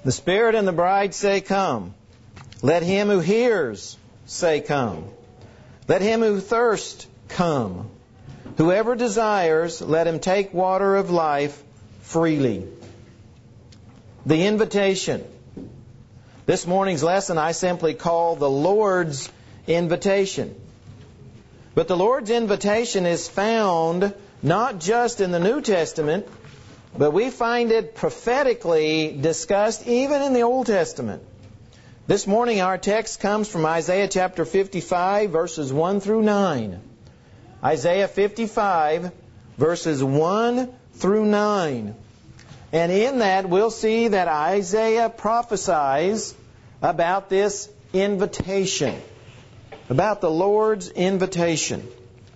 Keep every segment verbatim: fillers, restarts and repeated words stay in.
The Spirit and the bride say, Come. Let him who hears say, Come. Let him who thirsts come. Whoever desires, let him take water of life freely. The invitation. This morning's lesson I simply call the Lord's invitation. But the Lord's invitation is found not just in the New Testament, but we find it prophetically discussed even in the Old Testament. This morning our text comes from Isaiah chapter fifty-five, verses one through nine. Isaiah fifty-five, verses one through nine. And in that we'll see that Isaiah prophesies about this invitation, about the Lord's invitation.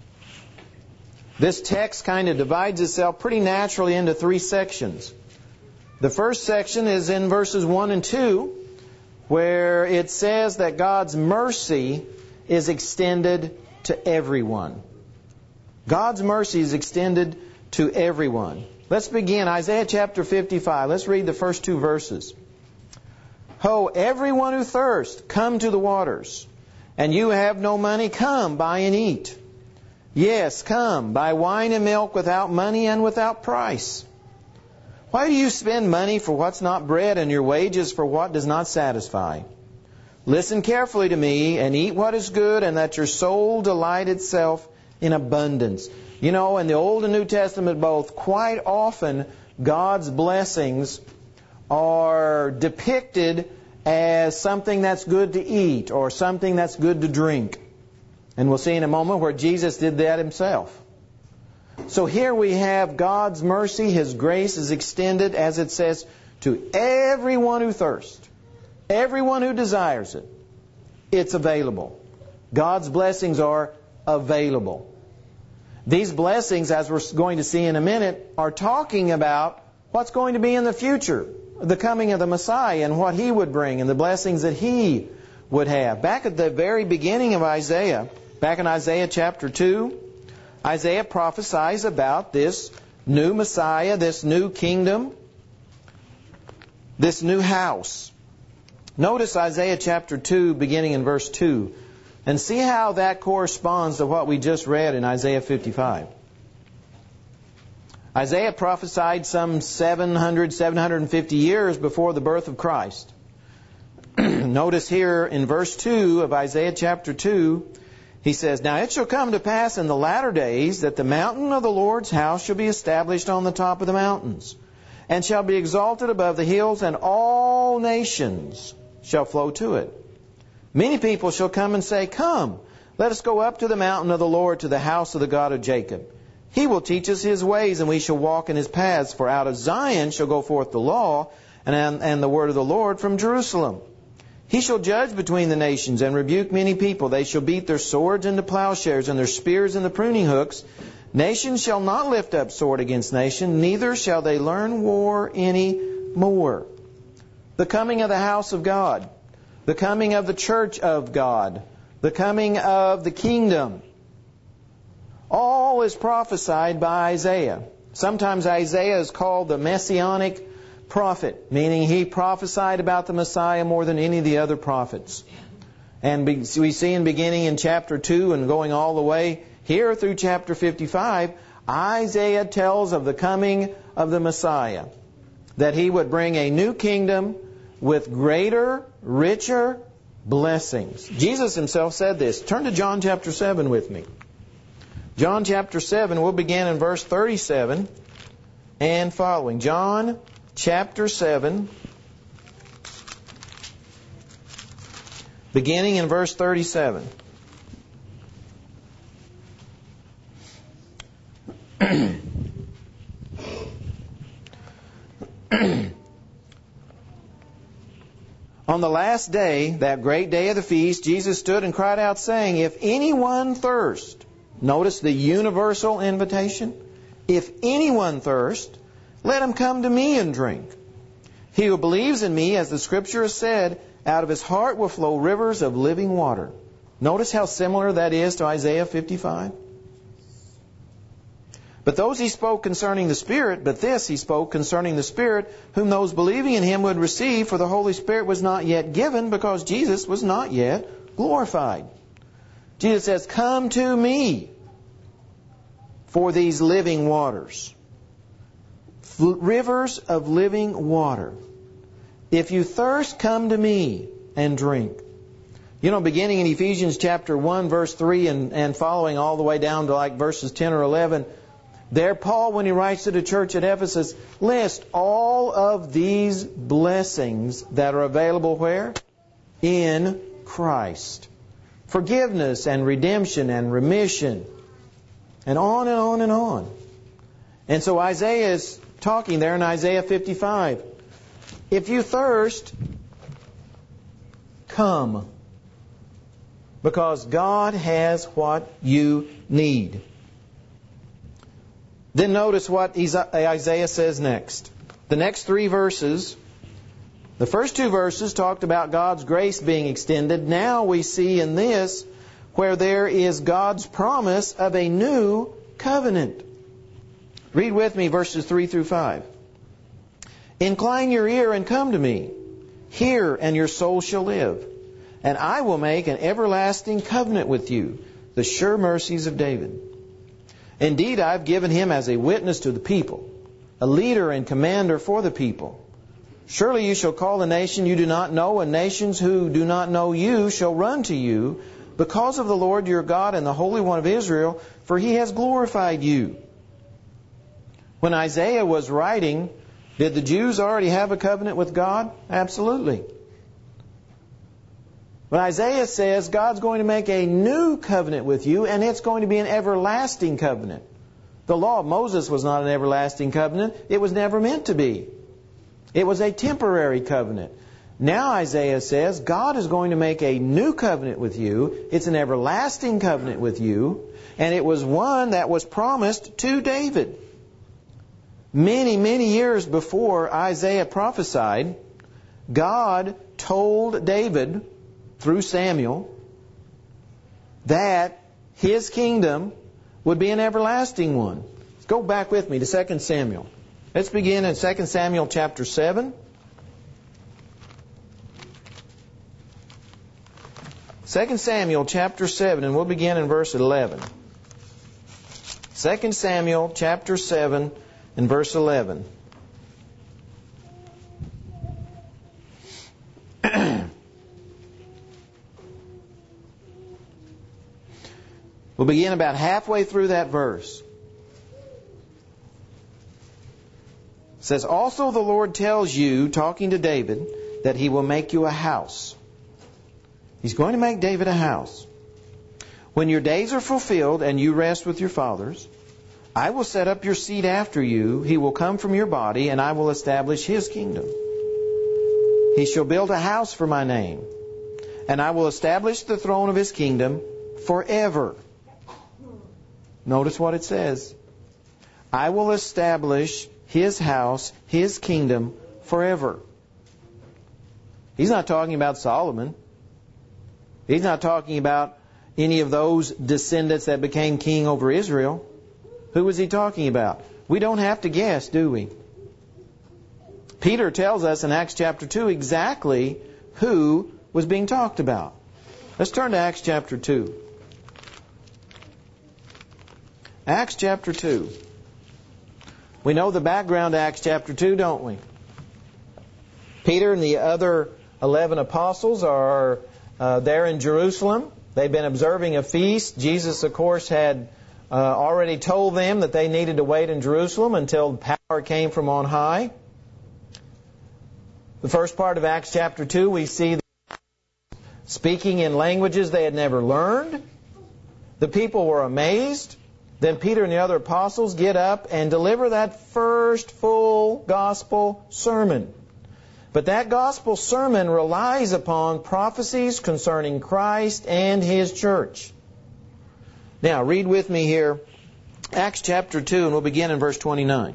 This text kind of divides itself pretty naturally into three sections. The first section is in verses one and two, where it says that God's mercy is extended to everyone. God's mercy is extended to everyone. Let's begin. Isaiah chapter fifty-five. Let's read the first two verses. Ho, everyone who thirsts, come to the waters. And you have no money, come, buy and eat. Yes, come, buy wine and milk without money and without price. Why do you spend money for what's not bread and your wages for what does not satisfy? Listen carefully to me and eat what is good, and that your soul delight itself in abundance. You know, in the Old and New Testament both, quite often God's blessings are depicted as something that's good to eat or something that's good to drink. And we'll see in a moment where Jesus did that himself. So here we have God's mercy, His grace is extended, as it says, to everyone who thirsts, everyone who desires it. It's available. God's blessings are available. These blessings, as we're going to see in a minute, are talking about what's going to be in the future, the coming of the Messiah and what He would bring and the blessings that He would have. Back at the very beginning of Isaiah, back in Isaiah chapter two, Isaiah prophesies about this new Messiah, this new kingdom, this new house. Notice Isaiah chapter two, beginning in verse two, and see how that corresponds to what we just read in Isaiah fifty-five. Isaiah prophesied some seven hundred, seven hundred fifty years before the birth of Christ. Notice here in verse two of Isaiah chapter two, he says, Now it shall come to pass in the latter days that the mountain of the Lord's house shall be established on the top of the mountains, and shall be exalted above the hills, and all nations shall flow to it. Many people shall come and say, Come, let us go up to the mountain of the Lord, to the house of the God of Jacob. He will teach us His ways, and we shall walk in His paths. For out of Zion shall go forth the law, and, and the word of the Lord from Jerusalem. He shall judge between the nations, and rebuke many people. They shall beat their swords into plowshares, and their spears into pruning hooks. Nation shall not lift up sword against nation, neither shall they learn war any more. The coming of the house of God, the coming of the church of God, the coming of the kingdom, all is prophesied by Isaiah. Sometimes Isaiah is called the messianic prophet, meaning he prophesied about the Messiah more than any of the other prophets. And we see in beginning in chapter two and going all the way here through chapter fifty-five, Isaiah tells of the coming of the Messiah, that He would bring a new kingdom with greater, richer blessings. Jesus Himself said this. Turn to John chapter seven with me. John chapter seven, we'll begin in verse thirty-seven and following. John chapter seven, beginning in verse thirty-seven. On the last day, that great day of the feast, Jesus stood and cried out, saying, If anyone thirst, notice the universal invitation. If anyone thirst, let him come to me and drink. He who believes in me, as the Scripture has said, out of his heart will flow rivers of living water. Notice how similar that is to Isaiah fifty-five. But those he spoke concerning the Spirit, but this he spoke concerning the Spirit, whom those believing in him would receive, for the Holy Spirit was not yet given, because Jesus was not yet glorified. Jesus says, come to me for these living waters. Rivers of living water. If you thirst, come to me and drink. You know, beginning in Ephesians chapter one, verse three, and, and following all the way down to like verses ten or eleven, there Paul, when he writes to the church at Ephesus, lists all of these blessings that are available where? In Christ. Forgiveness and redemption and remission. And on and on and on. And so Isaiah is talking there in Isaiah fifty-five. If you thirst, come. Because God has what you need. Then notice what Isaiah says next. The next three verses, the first two verses talked about God's grace being extended. Now we see in this where there is God's promise of a new covenant. Read with me verses three through five. Incline your ear and come to me. Hear, and your soul shall live. And I will make an everlasting covenant with you, the sure mercies of David. Indeed, I have given him as a witness to the people, a leader and commander for the people. Surely you shall call a nation you do not know, and nations who do not know you shall run to you, because of the Lord your God and the Holy One of Israel, for he has glorified you. When Isaiah was writing, did the Jews already have a covenant with God? Absolutely. But Isaiah says God's going to make a new covenant with you, and it's going to be an everlasting covenant. The law of Moses was not an everlasting covenant. It was never meant to be. It was a temporary covenant. Now Isaiah says God is going to make a new covenant with you. It's an everlasting covenant with you, and it was one that was promised to David. Many, many years before Isaiah prophesied, God told David through Samuel that his kingdom would be an everlasting one. Let's go back with me to Second Samuel. Let's begin in Second Samuel chapter seven. Second Samuel chapter seven, and we'll begin in verse eleven. Second Samuel chapter seven and verse eleven. We'll begin about halfway through that verse. It says, also the Lord tells you, talking to David, that he will make you a house. He's going to make David a house. When your days are fulfilled and you rest with your fathers, I will set up your seed after you. He will come from your body, and I will establish his kingdom. He shall build a house for my name, and I will establish the throne of his kingdom forever. Notice what it says. I will establish his house, his kingdom, forever. He's not talking about Solomon. He's not talking about any of those descendants that became king over Israel. Who was he talking about? We don't have to guess, do we? Peter tells us in Acts chapter two exactly who was being talked about. Let's turn to Acts chapter two. Acts chapter two. We know the background to Acts chapter two, don't we? Peter and the other eleven apostles are uh, there in Jerusalem. They've been observing a feast. Jesus, of course, had uh, already told them that they needed to wait in Jerusalem until power came from on high. The first part of Acts chapter two, we see them speaking in languages they had never learned. The people were amazed. Then Peter and the other apostles get up and deliver that first full gospel sermon. But that gospel sermon relies upon prophecies concerning Christ and his church. Now, read with me here, Acts chapter two, and we'll begin in verse twenty-nine.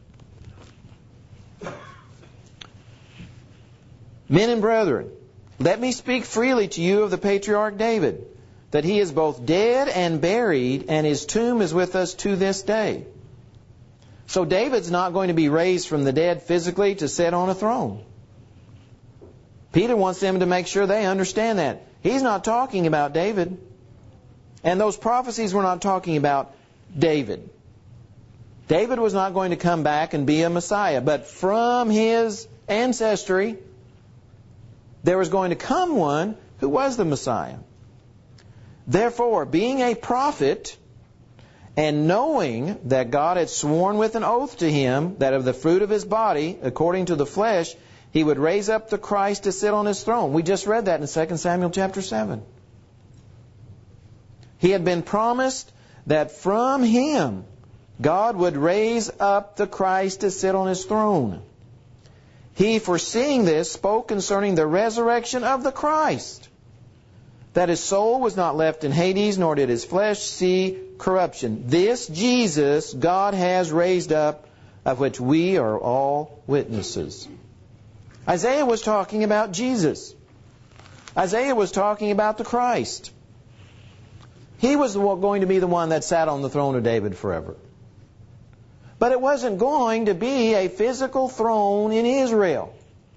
Men and brethren, let me speak freely to you of the patriarch David, that he is both dead and buried, and his tomb is with us to this day. So David's not going to be raised from the dead physically to sit on a throne. Peter wants them to make sure they understand that. He's not talking about David. And those prophecies were not talking about David. David was not going to come back and be a Messiah. But from his ancestry, there was going to come one who was the Messiah. Therefore, being a prophet and knowing that God had sworn with an oath to him that of the fruit of his body, according to the flesh, he would raise up the Christ to sit on his throne. We just read that in Second Samuel chapter seven. He had been promised that from him God would raise up the Christ to sit on his throne. He, foreseeing this, spoke concerning the resurrection of the Christ, that his soul was not left in Hades, nor did his flesh see corruption. This Jesus God has raised up, of which we are all witnesses. Isaiah was talking about Jesus. Isaiah was talking about the Christ. He was going to be the one that sat on the throne of David forever. But it wasn't going to be a physical throne in Israel.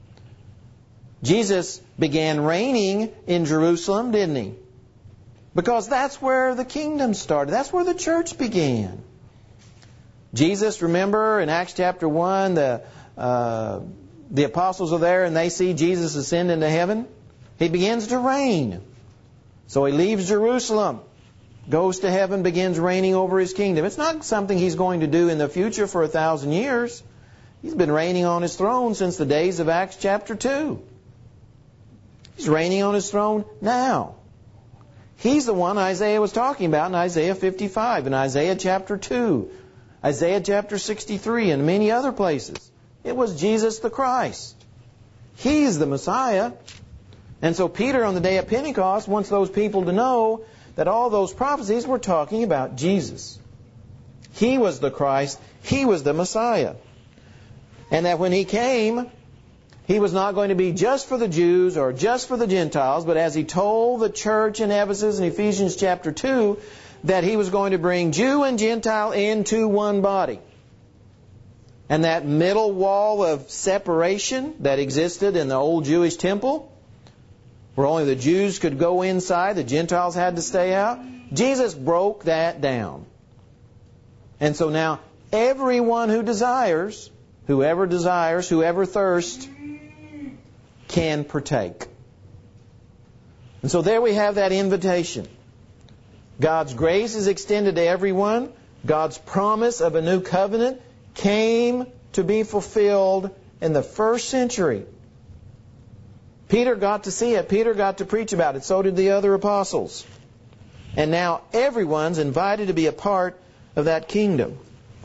Jesus began reigning in Jerusalem, didn't he? Because that's where the kingdom started. That's where the church began. Jesus, remember in Acts chapter one, the uh, the apostles are there and they see Jesus ascend into heaven. He begins to reign. So he leaves Jerusalem, goes to heaven, begins reigning over his kingdom. It's not something he's going to do in the future for a thousand years. He's been reigning on his throne since the days of Acts chapter two. He's reigning on his throne now. He's the one Isaiah was talking about in Isaiah fifty-five, in Isaiah chapter two, Isaiah chapter sixty-three, and many other places. It was Jesus the Christ. He's the Messiah. And so Peter on the day of Pentecost wants those people to know that all those prophecies were talking about Jesus. He was the Christ. He was the Messiah. And that when he came, he was not going to be just for the Jews or just for the Gentiles, but as he told the church in Ephesus in Ephesians chapter two, that he was going to bring Jew and Gentile into one body. And that middle wall of separation that existed in the old Jewish temple, where only the Jews could go inside, the Gentiles had to stay out, Jesus broke that down. And so now everyone who desires, whoever desires, whoever thirsts, can partake. And so there we have that invitation. God's grace is extended to everyone. God's promise of a new covenant came to be fulfilled in the first century. Peter got to see it. Peter got to preach about it. So did the other apostles. And now everyone's invited to be a part of that kingdom.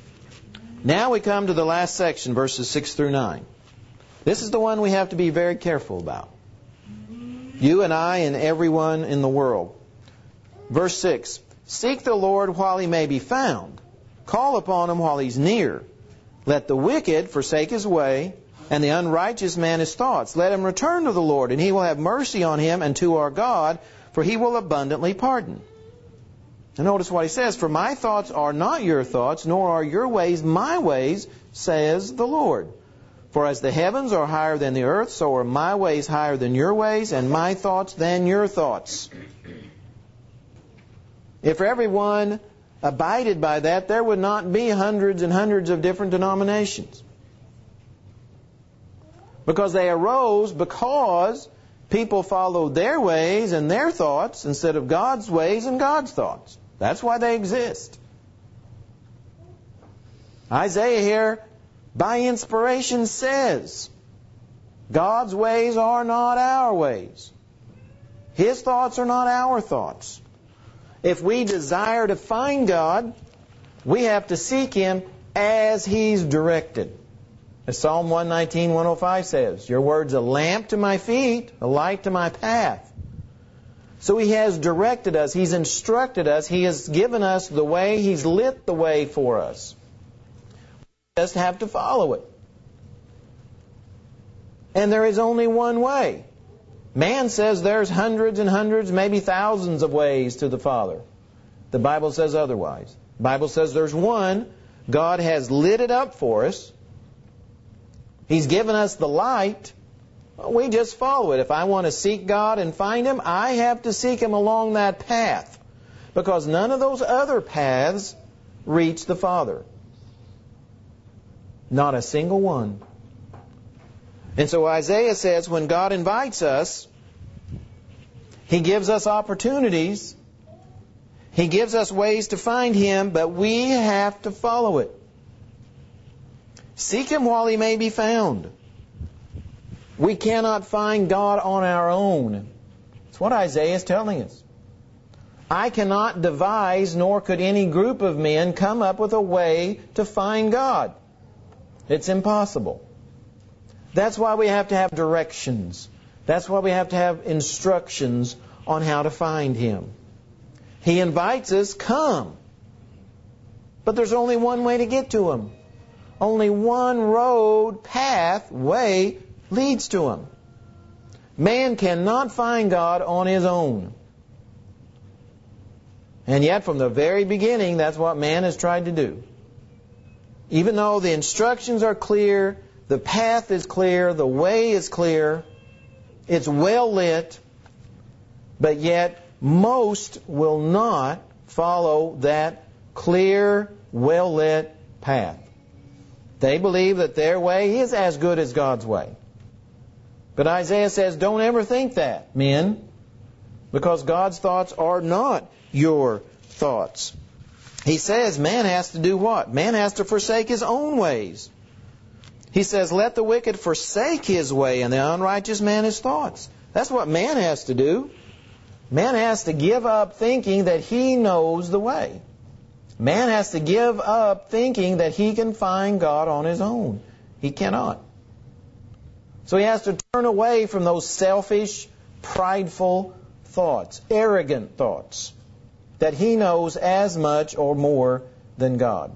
Now we come to the last section, verses six through nine. This is the one we have to be very careful about. You and I and everyone in the world. Verse six. Seek the Lord while he may be found. Call upon him while he's near. Let the wicked forsake his way, and the unrighteous man his thoughts. Let him return to the Lord, and he will have mercy on him and to our God, for he will abundantly pardon. And notice what he says. For my thoughts are not your thoughts, nor are your ways my ways, says the Lord. For as the heavens are higher than the earth, so are my ways higher than your ways, and my thoughts than your thoughts. If everyone abided by that, there would not be hundreds and hundreds of different denominations. Because they arose because people followed their ways and their thoughts instead of God's ways and God's thoughts. That's why they exist. Isaiah here, by inspiration, says, God's ways are not our ways. His thoughts are not our thoughts. If we desire to find God, we have to seek Him as He's directed. As Psalm one nineteen, one oh five says, your word's a lamp to my feet, a light to my path. So He has directed us, He's instructed us, He has given us the way, He's lit the way for us. We just have to follow it. And there is only one way. Man says there's hundreds and hundreds, maybe thousands of ways to the Father. The Bible says otherwise. The Bible says there's one God has lit it up for us. He's given us the light. We just follow it. If I want to seek God and find Him, I have to seek Him along that path, because none of those other paths reach the Father. Not a single one. And so Isaiah says when God invites us, He gives us opportunities. He gives us ways to find Him, but we have to follow it. Seek Him while He may be found. We cannot find God on our own. That's what Isaiah is telling us. I cannot devise, nor could any group of men come up with a way to find God. It's impossible. That's why we have to have directions. That's why we have to have instructions on how to find Him. He invites us, come. But there's only one way to get to Him. Only one road, path, way leads to Him. Man cannot find God on his own. And yet from the very beginning, that's what man has tried to do. Even though the instructions are clear, the path is clear, the way is clear, it's well lit, but yet most will not follow that clear, well lit path. They believe that their way is as good as God's way. But Isaiah says, don't ever think that, men, because God's thoughts are not your thoughts. He says man has to do what? Man has to forsake his own ways. He says, let the wicked forsake his way and the unrighteous man his thoughts. That's what man has to do. Man has to give up thinking that he knows the way. Man has to give up thinking that he can find God on his own. He cannot. So he has to turn away from those selfish, prideful thoughts, arrogant thoughts, that he knows as much or more than God.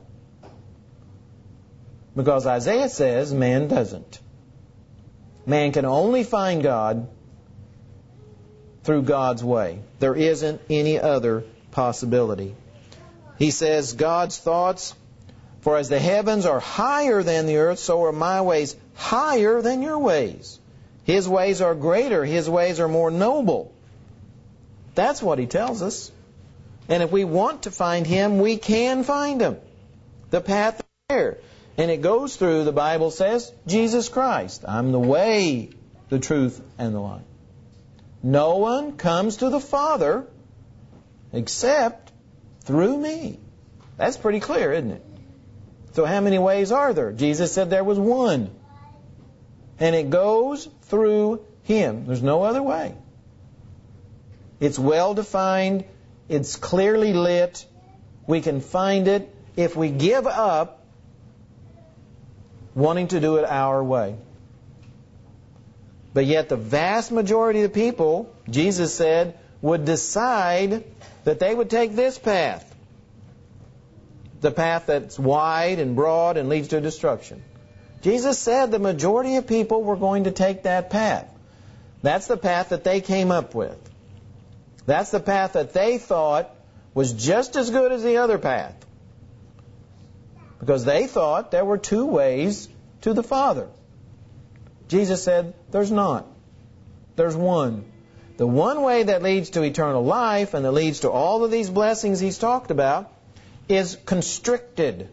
Because Isaiah says man doesn't. Man can only find God through God's way. There isn't any other possibility. He says, God's thoughts, for as the heavens are higher than the earth, so are my ways higher than your ways. His ways are greater. His ways are more noble. That's what He tells us. And if we want to find Him, we can find Him. The path is there. And it goes through, the Bible says, Jesus Christ. I'm the way, the truth, and the life. No one comes to the Father except through me. That's pretty clear, isn't it? So how many ways are there? Jesus said there was one. And it goes through Him. There's no other way. It's well defined. It's clearly lit. We can find it if we give up wanting to do it our way. But yet the vast majority of the people, Jesus said, would decide that they would take this path. The path that's wide and broad and leads to destruction. Jesus said the majority of people were going to take that path. That's the path that they came up with. That's the path that they thought was just as good as the other path. Because they thought there were two ways to the Father. Jesus said, there's not. There's one. The one way that leads to eternal life and that leads to all of these blessings He's talked about is constricted.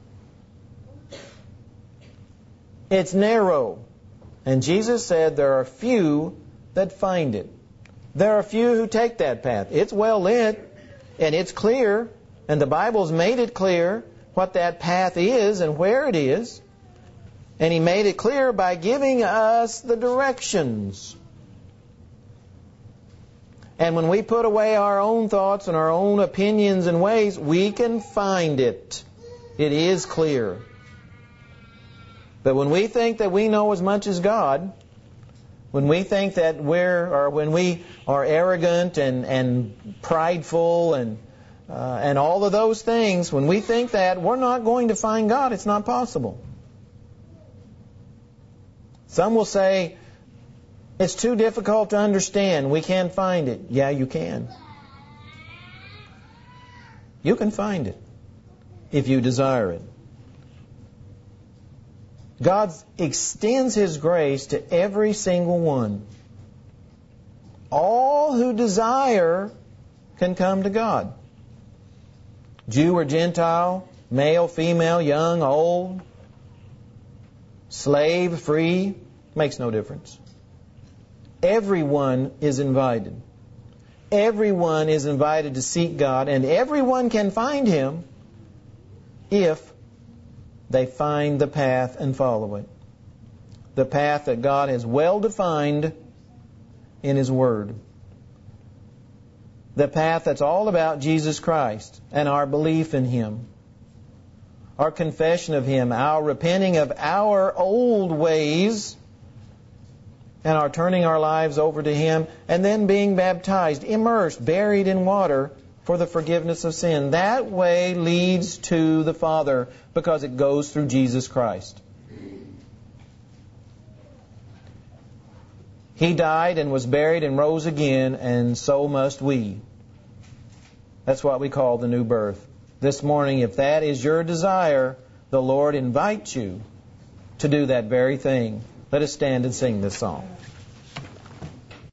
It's narrow. And Jesus said there are few that find it. There are few who take that path. It's well lit and it's clear, and the Bible's made it clear what that path is and where it is. And He made it clear by giving us the directions. And when we put away our own thoughts and our own opinions and ways, we can find it. It is clear. But when we think that we know as much as God, when we think that we're, or when we are arrogant and, and prideful and uh, and all of those things, when we think that, we're not going to find God. It's not possible. Some will say, it's too difficult to understand. We can't find it. Yeah, you can. You can find it if you desire it. God extends His grace to every single one. All who desire can come to God. Jew or Gentile, male, female, young, old, slave, free, makes no difference. Everyone is invited. Everyone is invited to seek God, and everyone can find Him if they find the path and follow it. The path that God has well defined in His Word. The path that's all about Jesus Christ and our belief in Him. Our confession of Him, our repenting of our old ways, and our turning our lives over to Him, and then being baptized, immersed, buried in water for the forgiveness of sin. That way leads to the Father because it goes through Jesus Christ. He died and was buried and rose again, and so must we. That's what we call the new birth. This morning, if that is your desire, the Lord invites you to do that very thing. Let us stand and sing this song.